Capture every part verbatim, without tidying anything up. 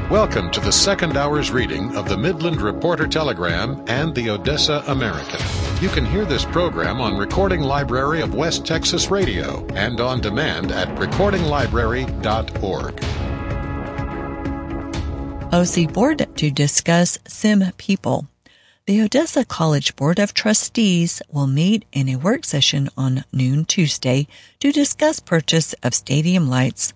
Welcome to the second hour's reading of the Midland Reporter Telegram and the Odessa American. You can hear this program on Recording Library of West Texas Radio and on demand at recording library dot org. O C Board to discuss SIM People. The Odessa College Board of Trustees will meet in a work session on noon Tuesday to discuss purchase of stadium lights,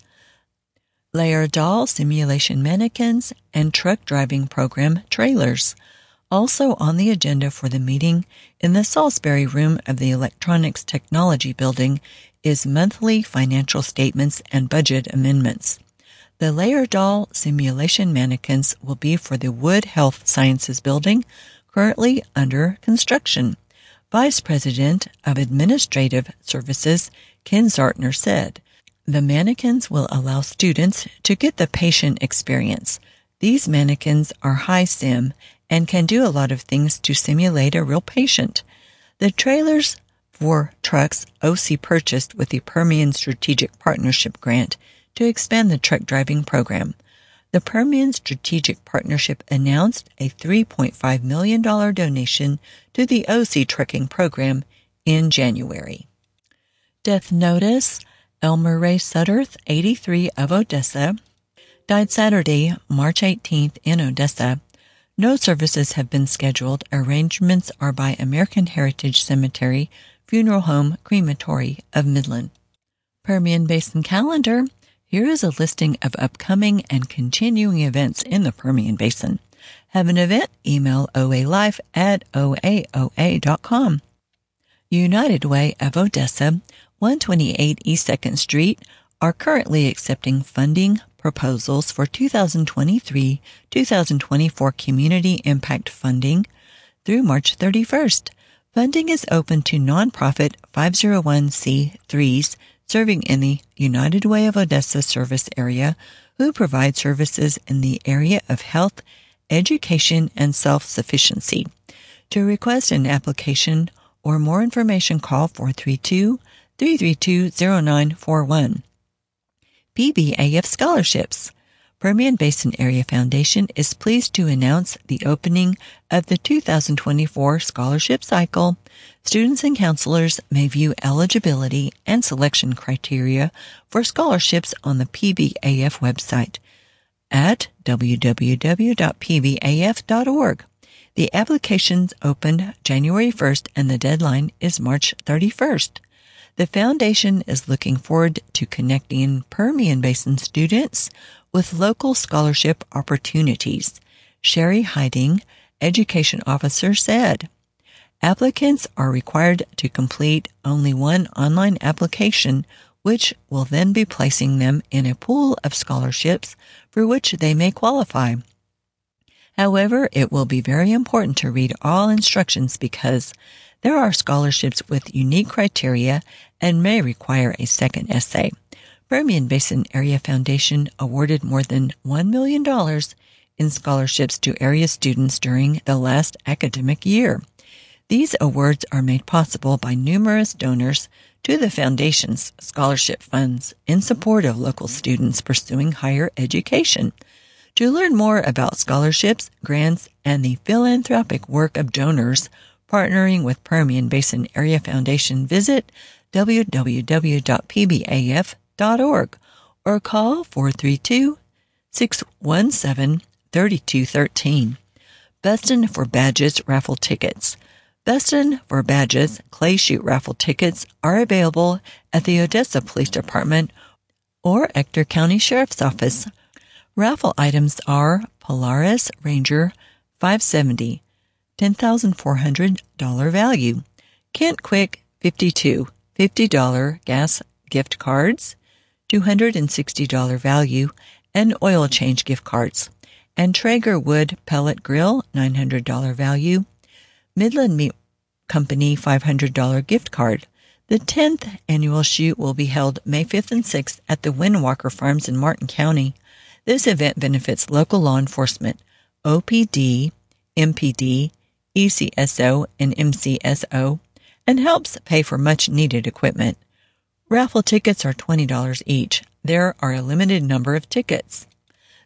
Layerdal simulation mannequins, and truck driving program trailers. Also on the agenda for the meeting in the Salisbury room of the Electronics Technology Building is monthly financial statements and budget amendments. The Layerdal simulation mannequins will be for the Wood Health Sciences Building, currently under construction. Vice President of Administrative Services Ken Zartner said, "The mannequins will allow students to get the patient experience. These mannequins are high sim and can do a lot of things to simulate a real patient." The trailers for trucks O C purchased with the Permian Strategic Partnership Grant to expand the truck driving program. The Permian Strategic Partnership announced a three point five million dollars donation to the O C trucking program in January. Death notice: Elmer Ray Sutterth, eighty-three, of Odessa, died Saturday, March eighteenth, in Odessa. No services have been scheduled. Arrangements are by American Heritage Cemetery, Funeral Home, Crematory of Midland. Permian Basin calendar. Here is a listing of upcoming and continuing events in the Permian Basin. Have an event? Email O A Life at O A O A dot com. United Way of Odessa, one twenty-eight East second Street, are currently accepting funding proposals for two thousand twenty-three to two thousand twenty-four Community Impact Funding through March thirty-first. Funding is open to nonprofit five oh one c threes serving in the United Way of Odessa service area who provide services in the area of health, education, and self-sufficiency. To request an application or more information, call four three two, three three two, zero nine four one. P B A F Scholarships. Permian Basin Area Foundation is pleased to announce the opening of the two thousand twenty-four scholarship cycle. Students and counselors may view eligibility and selection criteria for scholarships on the P B A F website at w w w dot p b a f dot org. The applications opened January first and the deadline is March thirty-first. The foundation is looking forward to connecting Permian Basin students with local scholarship opportunities. Sherry Hiding, education officer, said, "Applicants are required to complete only one online application, which will then be placing them in a pool of scholarships for which they may qualify. However, it will be very important to read all instructions because there are scholarships with unique criteria and may require a second essay." Permian Basin Area Foundation awarded more than one million dollars in scholarships to area students during the last academic year. These awards are made possible by numerous donors to the foundation's scholarship funds in support of local students pursuing higher education. To learn more about scholarships, grants, and the philanthropic work of donors partnering with Permian Basin Area Foundation, visit w w w dot p b a f dot org or call four three two, six one seven, three two one three. Beston for Badges raffle tickets. Beston for Badges clay shoot raffle tickets are available at the Odessa Police Department or Ector County Sheriff's Office. Raffle items are Polaris Ranger five seventy, ten thousand four hundred dollars value. Kent Quick fifty-two, fifty dollars gas gift cards, two hundred sixty dollars value, and oil change gift cards. And Traeger Wood Pellet Grill, nine hundred dollars value. Midland Meat Company five hundred dollars gift card. The tenth annual shoot will be held May fifth and sixth at the Windwalker Farms in Martin County. This event benefits local law enforcement, O P D, M P D, E C S O, and M C S O, and helps pay for much-needed equipment. Raffle tickets are twenty dollars each. There are a limited number of tickets.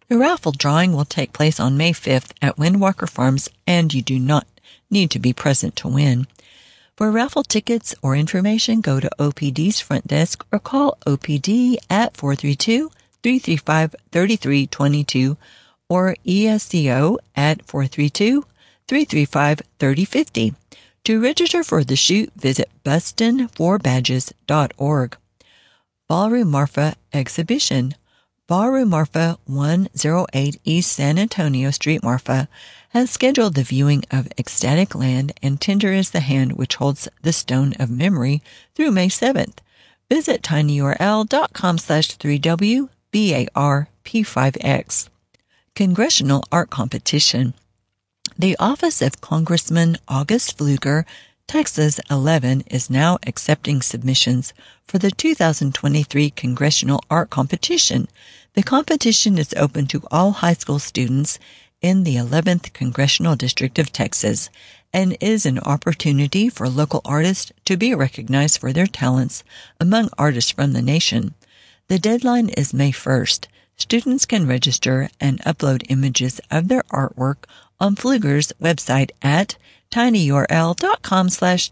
The raffle drawing will take place on May fifth at Windwalker Farms, and you do not need to be present to win. For raffle tickets or information, go to O P D's front desk or call O P D at four three two, three three five, three three two two or E S C O at four three two, three three five, three zero five zero. To register for the shoot, visit buston for badges dot org. Ballroom Marfa Exhibition. Ballroom Marfa, one oh eight East San Antonio Street, Marfa, has scheduled the viewing of Ecstatic Land and Tender is the Hand which holds the Stone of Memory through May seventh. Visit tinyurl.com slash 3w bar p5x. Congressional Art Competition. The Office of Congressman August Pfluger, Texas eleven, is now accepting submissions for the two thousand twenty-three Congressional Art Competition. The competition is open to all high school students in the eleventh Congressional District of Texas and is an opportunity for local artists to be recognized for their talents among artists from the nation. The deadline is May first. Students can register and upload images of their artwork on Pfluger's website at tinyurl.com slash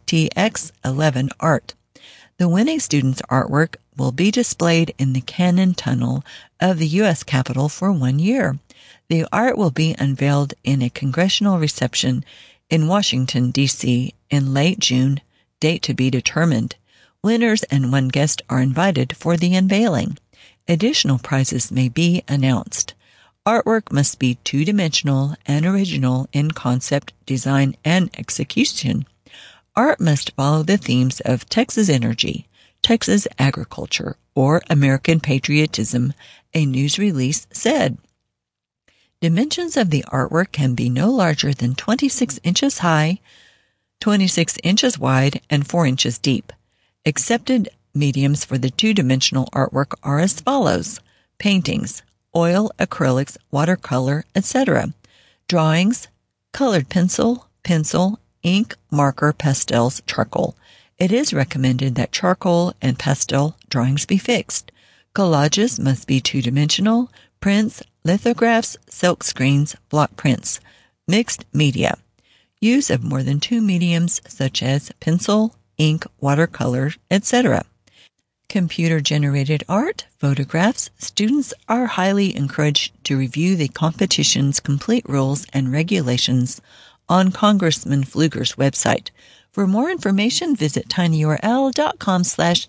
tx11art. The winning student's artwork will be displayed in the Cannon Tunnel of the U S Capitol for one year. The art will be unveiled in a congressional reception in Washington, D C in late June, date to be determined. Winners and one guest are invited for the unveiling. Additional prizes may be announced. Artwork must be two-dimensional and original in concept, design, and execution. Art must follow the themes of Texas energy, Texas agriculture, or American patriotism, a news release said. Dimensions of the artwork can be no larger than twenty-six inches high, twenty-six inches wide, and four inches deep. Accepted mediums for the two-dimensional artwork are as follows: paintings, oil, acrylics, watercolor, et cetera. Drawings, colored pencil, pencil, ink, marker, pastels, charcoal. It is recommended that charcoal and pastel drawings be fixed. Collages must be two-dimensional, prints, lithographs, silk screens, block prints. Mixed media. Use of more than two mediums such as pencil, ink, watercolor, et cetera. Computer-generated art, photographs. Students are highly encouraged to review the competition's complete rules and regulations on Congressman Pfluger's website. For more information, visit tinyurl.com slash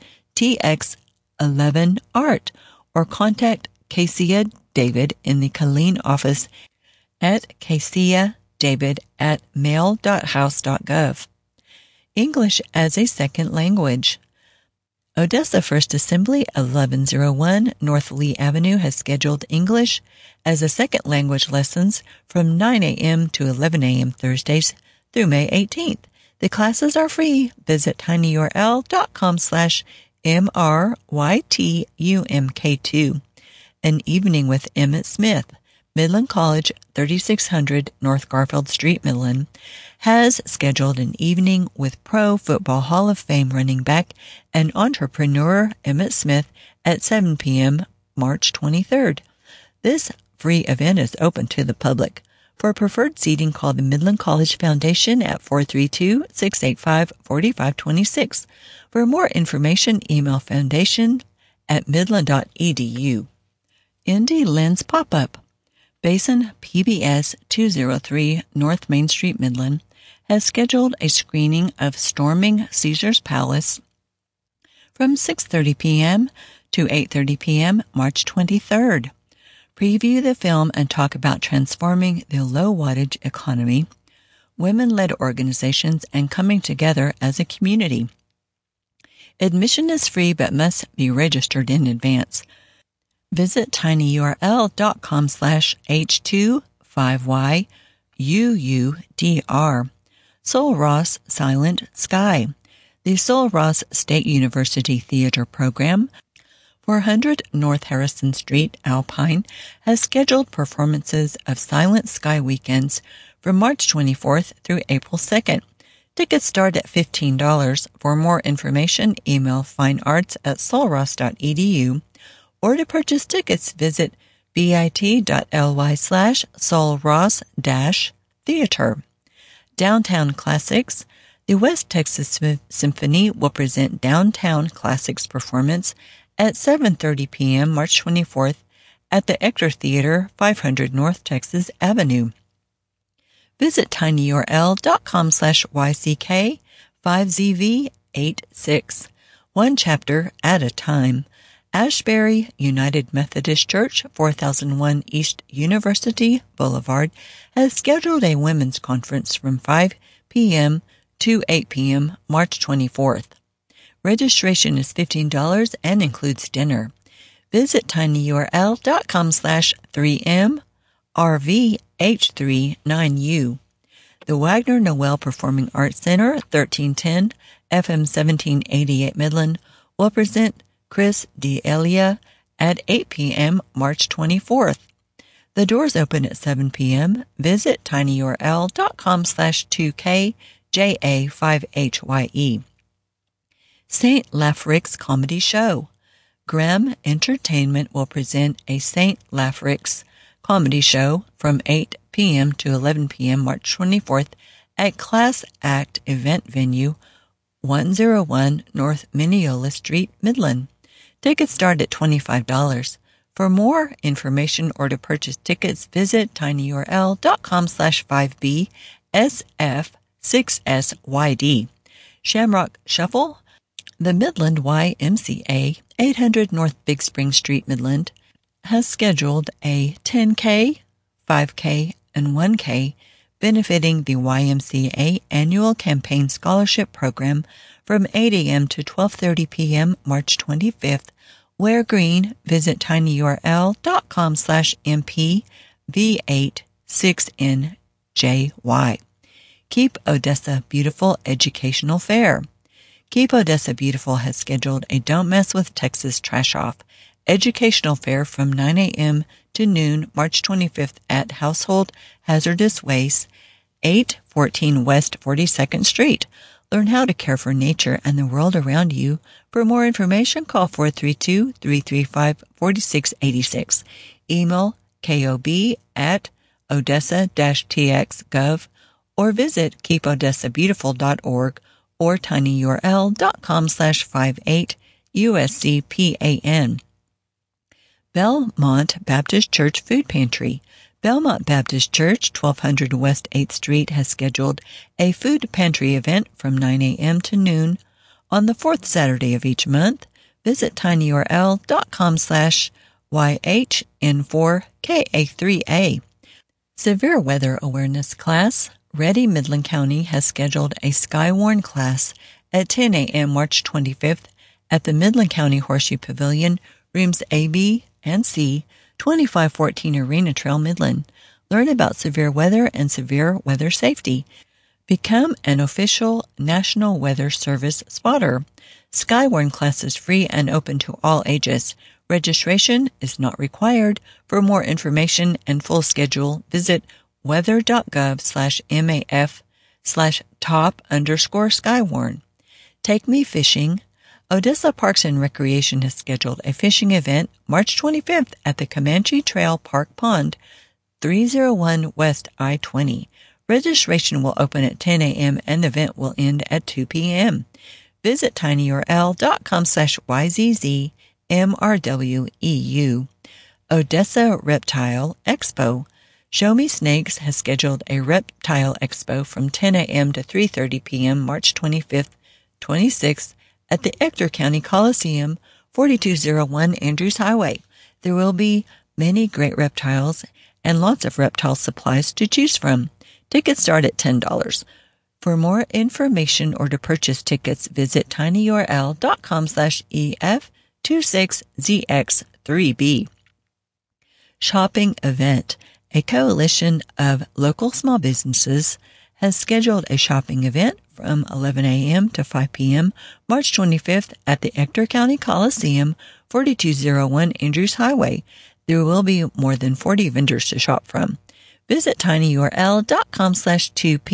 tx11art or contact Casey David in the Killeen office at caseydavid at mail dot house dot gov. English as a second language. Odessa First Assembly, eleven oh one North Lee Avenue, has scheduled English as a second language lessons from nine a.m. to eleven a.m. Thursdays through May eighteenth. The classes are free. Visit tinyurl.com slash MRYTUMK2. An Evening with Emmett Smith, Midland College, thirty-six hundred North Garfield Street, Midland, has scheduled an evening with Pro Football Hall of Fame running back and entrepreneur Emmett Smith at seven p.m. March twenty-third. This free event is open to the public. For preferred seating, call the Midland College Foundation at four three two, six eight five, four five two six. For more information, email foundation at midland dot e d u. Indie Lens Pop-Up. Basin P B S two oh three North Main Street, Midland, has scheduled a screening of Storming Caesar's Palace from six thirty p.m. to eight thirty p.m. March twenty-third. Preview the film and talk about transforming the low-wattage economy, women-led organizations, and coming together as a community. Admission is free but must be registered in advance. Visit tinyurl.com slash H25YUUDR. Sul Ross Silent Sky. The Sul Ross State University Theater Program, four hundred North Harrison Street, Alpine, has scheduled performances of Silent Sky weekends from March twenty-fourth through April second. Tickets start at fifteen dollars. For more information, email finearts at sulross dot e d u, or to purchase tickets, visit bit.ly slash solross dash theater. Downtown Classics. The West Texas Symphony will present Downtown Classics performance at seven thirty p.m. March twenty-fourth at the Ector Theater, five hundred North Texas Avenue. Visit tinyurl.com slash yck five z v eight six. One chapter at a time. Ashbury United Methodist Church, four thousand one East University Boulevard, has scheduled a women's conference from five p.m. to eight p.m. March twenty-fourth. Registration is fifteen dollars and includes dinner. Visit tinyurl.com slash 3m rvh39u. The Wagner Noel Performing Arts Center, thirteen ten F M seventeen eighty-eight Midland, will present Chris D'Elia at eight p.m. March twenty-fourth. The doors open at seven p.m. Visit tinyurl.com slash 2kja5hye. Saint Lafrix Comedy Show. Graham Entertainment will present a Saint Lafrix comedy show from eight p.m. to eleven p.m. March twenty-fourth at Class Act Event Venue, one oh one North Mineola Street, Midland. Tickets start at twenty-five dollars. For more information or to purchase tickets, visit tinyurl.com slash 5b sf6syd. Shamrock Shuffle. The Midland Y M C A, eight hundred North Big Spring Street, Midland, has scheduled a ten K, five K, and one K benefiting the Y M C A Annual Campaign Scholarship Program from eight a.m. to twelve thirty p.m. March twenty-fifth. Wear green. Visit tinyurl.com slash mp v86njy. Keep Odessa Beautiful Educational Fair. Keep Odessa Beautiful has scheduled a Don't Mess with Texas Trash Off educational fair from nine a.m. to noon March twenty-fifth at Household Hazardous Waste, eight fourteen West forty-second Street. Learn how to care for nature and the world around you. For more information, call four three two, three three five, four six eight six. Email kob at odessa dash t x dot gov or visit keep odessa beautiful dot org or tinyurl.com slash 58 USCPAN. Belmont Baptist Church Food Pantry. Belmont Baptist Church, twelve hundred West eighth Street, has scheduled a food pantry event from nine a.m. to noon on the fourth Saturday of each month. Visit tinyurl.com slash YHN4KA3A. Severe Weather Awareness Class. Ready Midland County has scheduled a Skywarn class at ten a.m. March twenty-fifth at the Midland County Horseshoe Pavilion, rooms A, B, and C, twenty-five fourteen Arena Trail, Midland. Learn about severe weather and severe weather safety. Become an official National Weather Service spotter. Skywarn class is free and open to all ages. Registration is not required. For more information and full schedule, visit weather.gov slash MAF slash top underscore Skywarn. Take Me Fishing. Odessa Parks and Recreation has scheduled a fishing event March twenty-fifth at the Comanche Trail Park Pond, three oh one West I twenty. Registration will open at ten a.m. and the event will end at two p.m. Visit tinyurl.com slash YZZMRWEU. Odessa Reptile Expo. Show Me Snakes has scheduled a Reptile Expo from ten a.m. to three thirty p.m. March twenty-fifth, twenty-sixth at the Ector County Coliseum, forty-two oh one Andrews Highway. There will be many great reptiles and lots of reptile supplies to choose from. Tickets start at ten dollars. For more information or to purchase tickets, visit tinyurl.com slash EF26ZX3B. Shopping Event. A coalition of local small businesses has scheduled a shopping event from eleven a.m. to five p.m. March twenty-fifth at the Ector County Coliseum, forty-two oh one Andrews Highway. There will be more than forty vendors to shop from. Visit tinyurl.com slash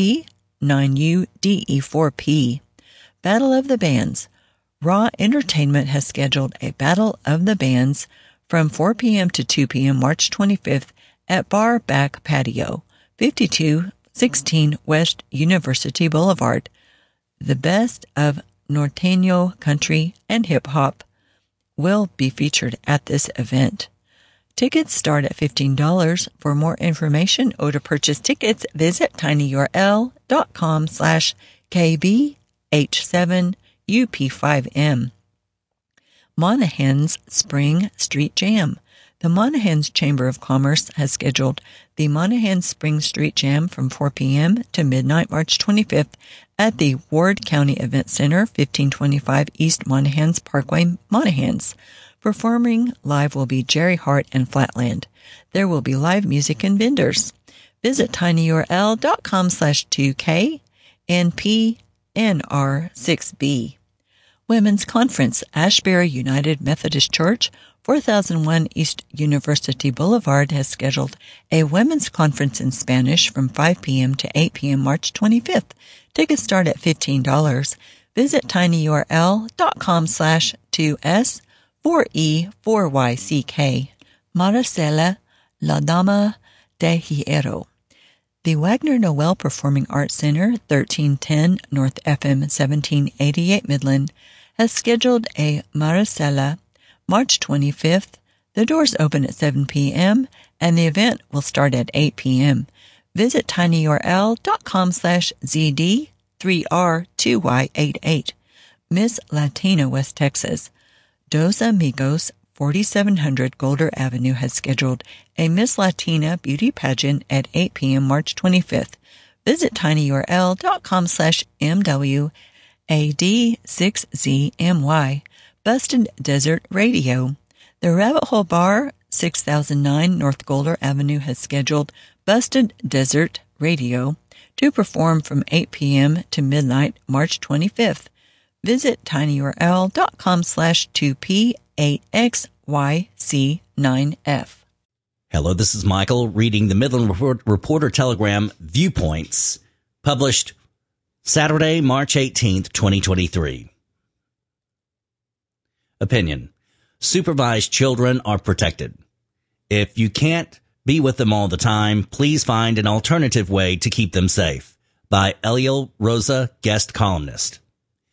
2P9UDE4P. Battle of the Bands. Raw Entertainment has scheduled a Battle of the Bands from four p.m. to two p.m. March twenty-fifth at Bar Back Patio, fifty-two sixteen West University Boulevard. The best of norteño, country, and hip-hop will be featured at this event. Tickets start at fifteen dollars. For more information or to purchase tickets, visit tinyurl.com slash KB H7UP5M. Monahan's Spring Street Jam. The Monahan's Chamber of Commerce has scheduled the Monahan Spring Street Jam from four p.m. to midnight March twenty-fifth at the Ward County Event Center, fifteen twenty-five East Monahans Parkway, Monahans. Performing live will be Jerry Hart and Flatland. There will be live music and vendors. Visit tinyurl.com slash 2K and P N R six B. Women's Conference, Ashbury United Methodist Church, four thousand one East University Boulevard, has scheduled a women's conference in Spanish from five p.m. to eight p.m. March twenty-fifth. Tickets start at fifteen dollars. Visit tinyurl.com slash 2S, 4E4YCK. Maricela, La Dama de Hierro. The Wagner Noel Performing Arts Center, thirteen ten North F M seventeen eighty-eight Midland, has scheduled a Maricela March twenty-fifth. The doors open at seven p.m. and the event will start at eight p.m. Visit tinyurl.com slash ZD3R2Y88. Miss Latina West Texas. Dos Amigos, forty-seven hundred Golder Avenue, has scheduled a Miss Latina beauty pageant at eight p.m. March twenty-fifth. Visit tinyurl.com slash MWAD6ZMY. Busted Desert Radio. The Rabbit Hole Bar, six thousand nine North Golder Avenue, has scheduled Busted Desert Radio to perform from eight p.m. to midnight March twenty-fifth. Visit tinyurl.com slash 2P8XYC9F. Hello, this is Michael reading the Midland Report, Reporter Telegram Viewpoints, published Saturday, March eighteenth, twenty twenty-three. Opinion. Supervised children are protected. If you can't be with them all the time, please find an alternative way to keep them safe. By Eliel Rosa, guest columnist.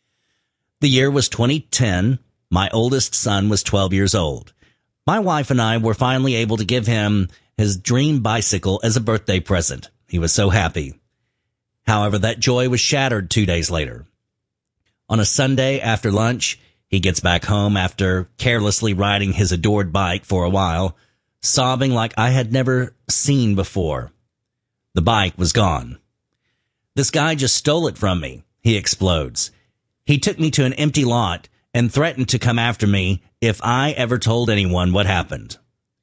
The year was twenty ten. My oldest son was twelve years old. My wife and I were finally able to give him his dream bicycle as a birthday present. He was so happy. However, that joy was shattered two days later. On a Sunday after lunch, he gets back home after carelessly riding his adored bike for a while, sobbing like I had never seen before. The bike was gone. This guy just stole it from me, he explodes. He took me to an empty lot and threatened to come after me if I ever told anyone what happened.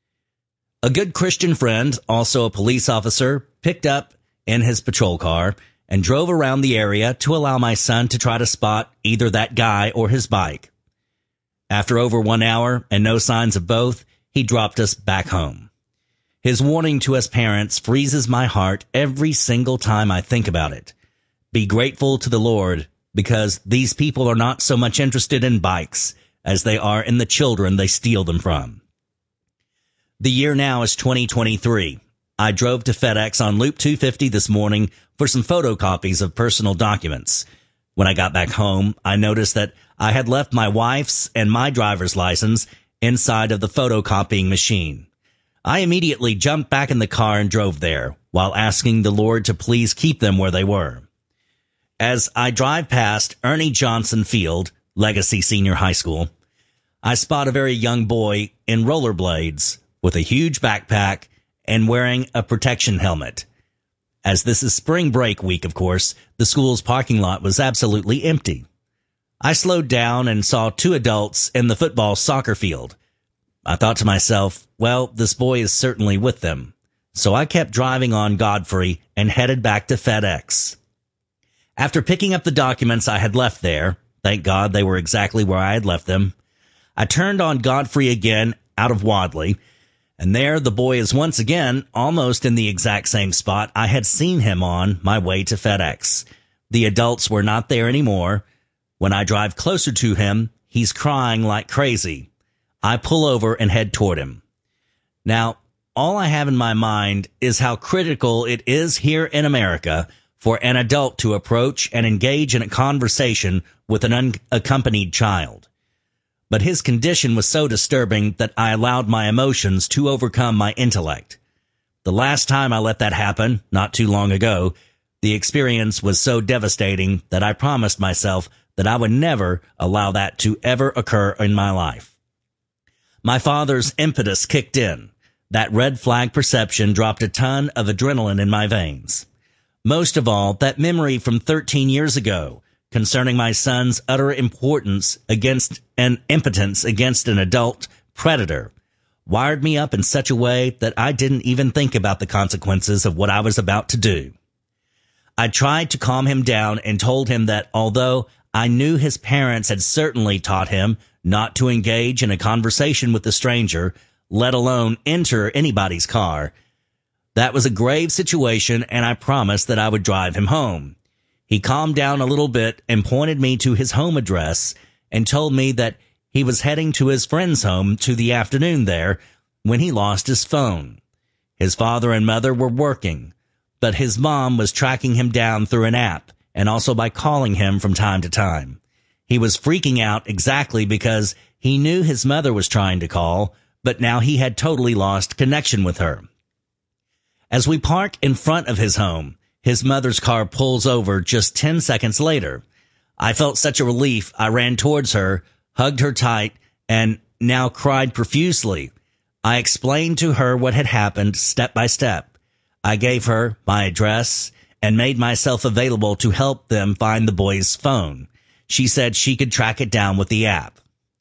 A good Christian friend, also a police officer, picked up in his patrol car and drove around the area to allow my son to try to spot either that guy or his bike. After over one hour and no signs of both, he dropped us back home. His warning to us parents freezes my heart every single time I think about it. Be grateful to the Lord, because these people are not so much interested in bikes as they are in the children they steal them from. The year now is twenty twenty-three. I drove to FedEx on Loop two fifty this morning for some photocopies of personal documents. When I got back home, I noticed that I had left my wife's and my driver's license inside of the photocopying machine. I immediately jumped back in the car and drove there, while asking the Lord to please keep them where they were. As I drive past Ernie Johnson Field, Legacy Senior High School, I spot a very young boy in rollerblades with a huge backpack and wearing a protection helmet. As this is spring break week, of course, the school's parking lot was absolutely empty. I slowed down and saw two adults in the football soccer field. I thought to myself, well, this boy is certainly with them. So I kept driving on Godfrey and headed back to FedEx. After picking up the documents I had left there, thank God they were exactly where I had left them, I turned on Godfrey again out of Wadley, and there the boy is once again almost in the exact same spot I had seen him on my way to FedEx. The adults were not there anymore. When I drive closer to him, he's crying like crazy. I pull over and head toward him. Now, all I have in my mind is how critical it is here in America for an adult to approach and engage in a conversation with an unaccompanied child. But his condition was so disturbing that I allowed my emotions to overcome my intellect. The last time I let that happen, not too long ago, the experience was so devastating that I promised myself that I would never allow that to ever occur in my life. My father's impetus kicked in. That red flag perception dropped a ton of adrenaline in my veins. Most of all, that memory from thirteen years ago concerning my son's utter importance against and impotence against an adult predator wired me up in such a way that I didn't even think about the consequences of what I was about to do. I tried to calm him down and told him that although I knew his parents had certainly taught him not to engage in a conversation with a stranger, let alone enter anybody's car, that was a grave situation, and I promised that I would drive him home. He calmed down a little bit and pointed me to his home address and told me that he was heading to his friend's home to the afternoon there when he lost his phone. His father and mother were working, but his mom was tracking him down through an app and also by calling him from time to time. He was freaking out exactly because he knew his mother was trying to call, but now he had totally lost connection with her. As we park in front of his home, his mother's car pulls over just ten seconds later. I felt such a relief. I ran towards her, hugged her tight, and now cried profusely. I explained to her what had happened step by step. I gave her my address and made myself available to help them find the boy's phone. She said she could track it down with the app.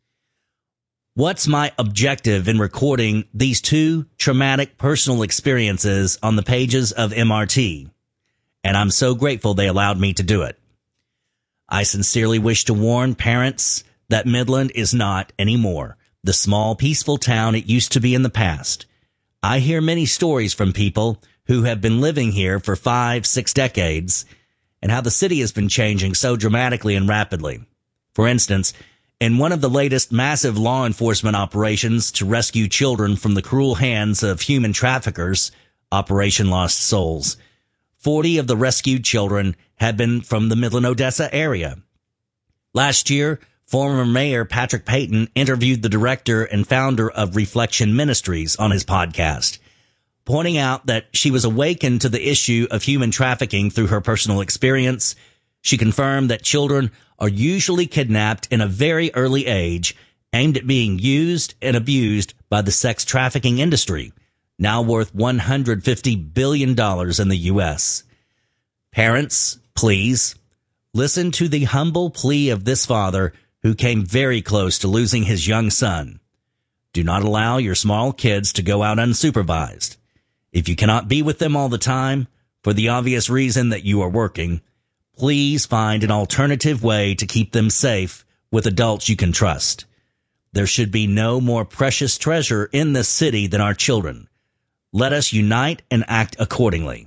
What's my objective in recording these two traumatic personal experiences on the pages of M R T? And I'm so grateful they allowed me to do it. I sincerely wish to warn parents that Midland is not anymore the small, peaceful town it used to be in the past. I hear many stories from people who have been living here for five, six decades, and how the city has been changing so dramatically and rapidly. For instance, in one of the latest massive law enforcement operations to rescue children from the cruel hands of human traffickers, Operation Lost Souls, forty of the rescued children had been from the Midland-Odessa area. Last year, former Mayor Patrick Payton interviewed the director and founder of Reflection Ministries on his podcast, pointing out that she was awakened to the issue of human trafficking through her personal experience. She confirmed that children are usually kidnapped in a very early age, aimed at being used and abused by the sex trafficking industry, now worth one hundred fifty billion dollars in the U S. Parents, please, listen to the humble plea of this father who came very close to losing his young son. Do not allow your small kids to go out unsupervised. If you cannot be with them all the time, for the obvious reason that you are working, please find an alternative way to keep them safe with adults you can trust. There should be no more precious treasure in this city than our children. Let us unite and act accordingly.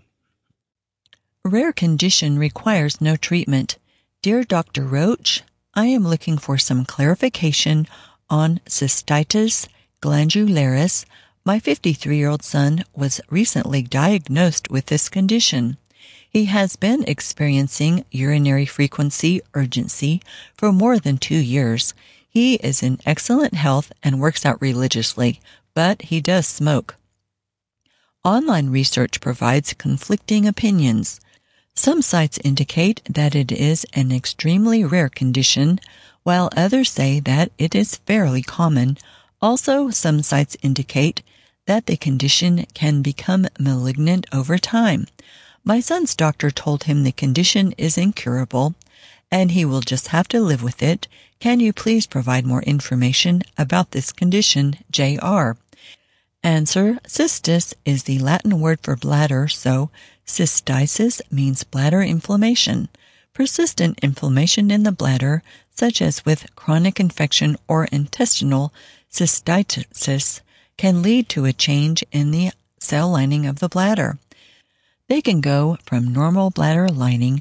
Rare condition requires no treatment. Dear Doctor Roach, I am looking for some clarification on cystitis glandularis. My fifty-three-year-old son was recently diagnosed with this condition. He has been experiencing urinary frequency urgency for more than two years. He is in excellent health and works out religiously, but he does smoke. Online research provides conflicting opinions. Some sites indicate that it is an extremely rare condition, while others say that it is fairly common. Also, some sites indicate that the condition can become malignant over time. My son's doctor told him the condition is incurable, and he will just have to live with it. Can you please provide more information about this condition, J R? Answer: cystis is the Latin word for bladder, so cystitis means bladder inflammation. Persistent inflammation in the bladder, such as with chronic infection or intestinal cystitis, can lead to a change in the cell lining of the bladder. They can go from normal bladder lining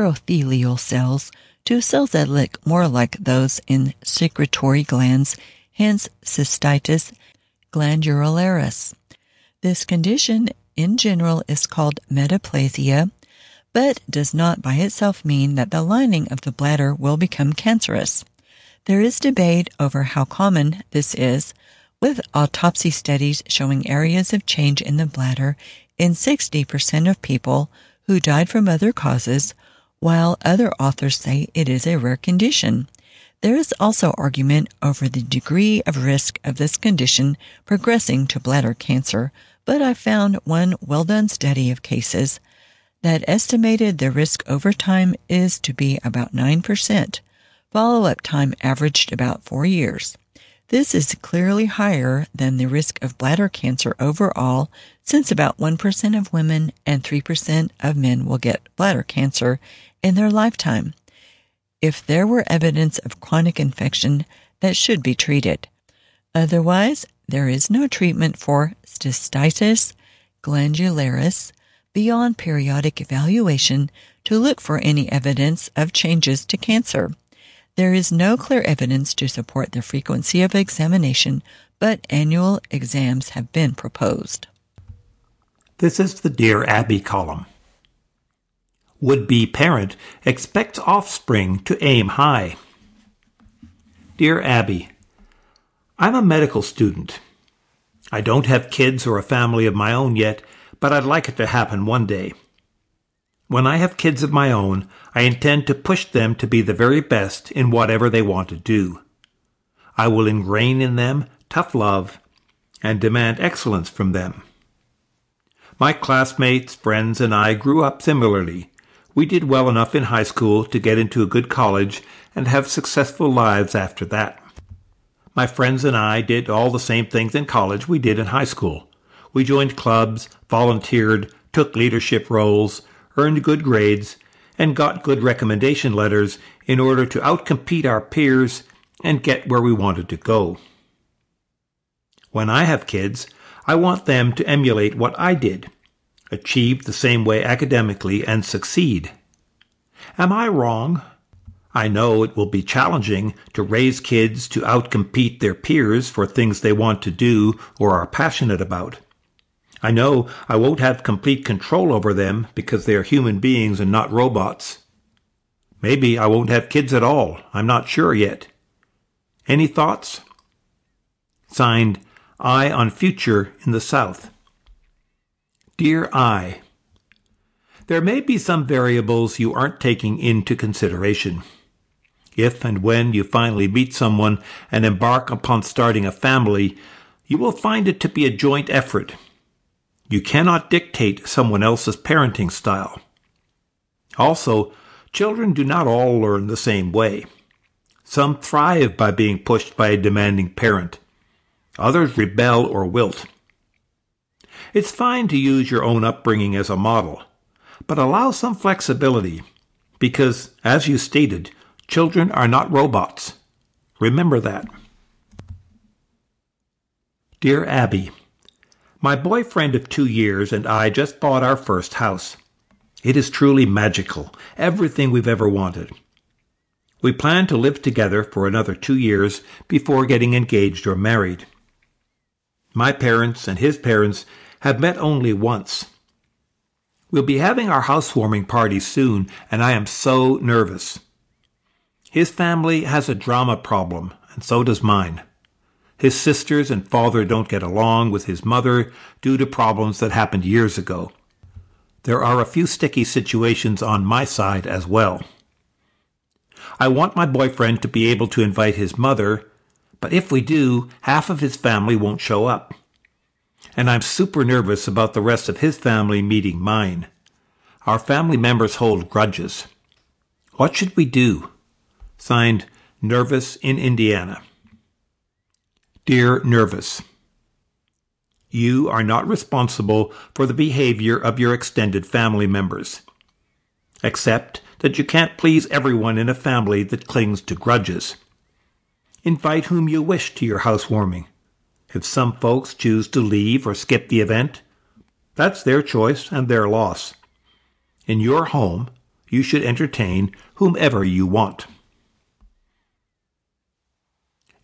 urothelial cells to cells that look more like those in secretory glands, hence cystitis glandularis. This condition in general is called metaplasia, but does not by itself mean that the lining of the bladder will become cancerous. There is debate over how common this is, with autopsy studies showing areas of change in the bladder in sixty percent of people who died from other causes, while other authors say it is a rare condition. There is also argument over the degree of risk of this condition progressing to bladder cancer, but I found one well-done study of cases that estimated the risk over time is to be about nine percent. Follow-up time averaged about four years. This is clearly higher than the risk of bladder cancer overall, since about one percent of women and three percent of men will get bladder cancer in their lifetime if there were evidence of chronic infection that should be treated. Otherwise, there is no treatment for cystitis glandularis beyond periodic evaluation to look for any evidence of changes to cancer. There is no clear evidence to support the frequency of examination, but annual exams have been proposed. This is the Dear Abby column. Would-be parent expects offspring to aim high. Dear Abby, I'm a medical student. I don't have kids or a family of my own yet, but I'd like it to happen one day. When I have kids of my own, I intend to push them to be the very best in whatever they want to do. I will ingrain in them tough love and demand excellence from them. My classmates, friends, and I grew up similarly. We did well enough in high school to get into a good college and have successful lives after that. My friends and I did all the same things in college we did in high school. We joined clubs, volunteered, took leadership roles, earned good grades, and got good recommendation letters in order to outcompete our peers and get where we wanted to go. When I have kids, I want them to emulate what I did, achieve the same way academically, and succeed. Am I wrong? I know it will be challenging to raise kids to outcompete their peers for things they want to do or are passionate about. I know I won't have complete control over them because they are human beings and not robots. Maybe I won't have kids at all. I'm not sure yet. Any thoughts? Signed, Eye on Future in the South. Dear I, there may be some variables you aren't taking into consideration. If and when you finally meet someone and embark upon starting a family, you will find it to be a joint effort. You cannot dictate someone else's parenting style. Also, children do not all learn the same way. Some thrive by being pushed by a demanding parent. Others rebel or wilt. It's fine to use your own upbringing as a model, but allow some flexibility, because, as you stated, children are not robots. Remember that. Dear Abby, my boyfriend of two years and I just bought our first house. It is truly magical, everything we've ever wanted. We plan to live together for another two years before getting engaged or married. My parents and his parents have met only once. We'll be having our housewarming party soon, and I am so nervous. His family has a drama problem, and so does mine. His sisters and father don't get along with his mother due to problems that happened years ago. There are a few sticky situations on my side as well. I want my boyfriend to be able to invite his mother, but if we do, half of his family won't show up. And I'm super nervous about the rest of his family meeting mine. Our family members hold grudges. What should we do? Signed, Nervous in Indiana. Dear Nervous, you are not responsible for the behavior of your extended family members. Accept that you can't please everyone in a family that clings to grudges. Invite whom you wish to your housewarming. If some folks choose to leave or skip the event, that's their choice and their loss. In your home, you should entertain whomever you want.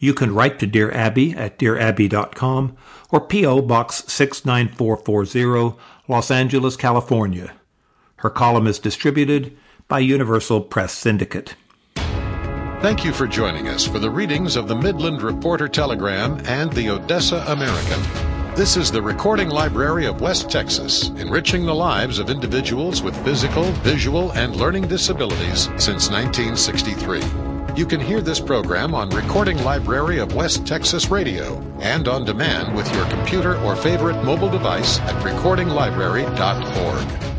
You can write to Dear Abby at dear abby dot com or P O. Box six nine four four zero, Los Angeles, California. Her column is distributed by Universal Press Syndicate. Thank you for joining us for the readings of the Midland Reporter Telegram and the Odessa American. This is the Recording Library of West Texas, enriching the lives of individuals with physical, visual, and learning disabilities since nineteen sixty-three. You can hear this program on Recording Library of West Texas Radio and on demand with your computer or favorite mobile device at recording library dot org.